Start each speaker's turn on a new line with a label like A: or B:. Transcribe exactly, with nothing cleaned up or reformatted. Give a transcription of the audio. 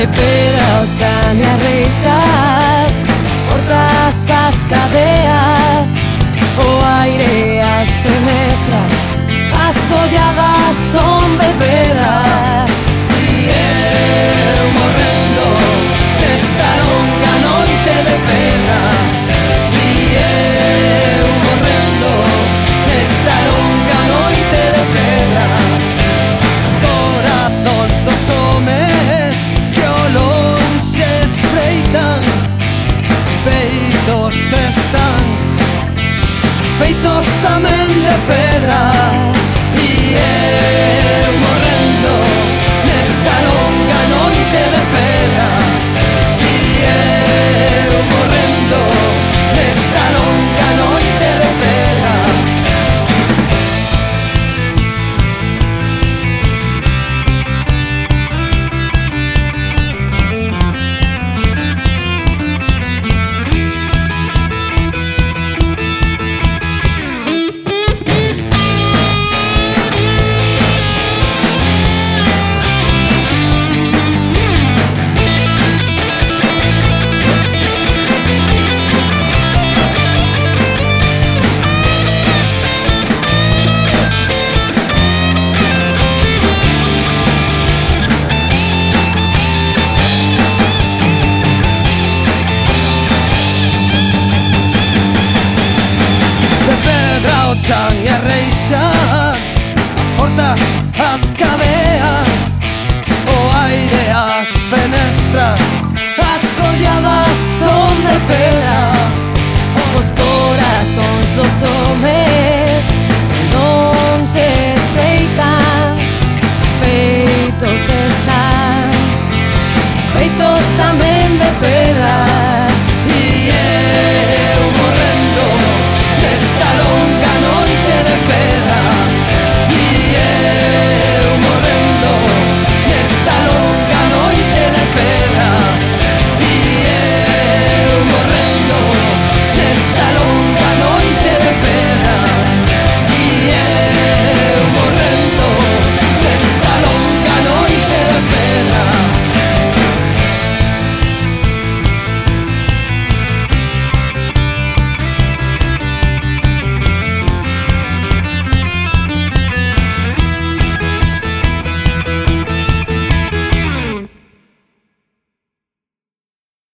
A: de pedra o xa ni arreixas, as portas, as cadeas, o aire, as fenestras, as olladas son de pedra. E eu morrendo nesta longa noite de pedra, e eu morrendo nesta longa noite de pedra. Corazóns dos homes que ao lonxe espreitan, feitos están, feitos tamén de pedra. E eu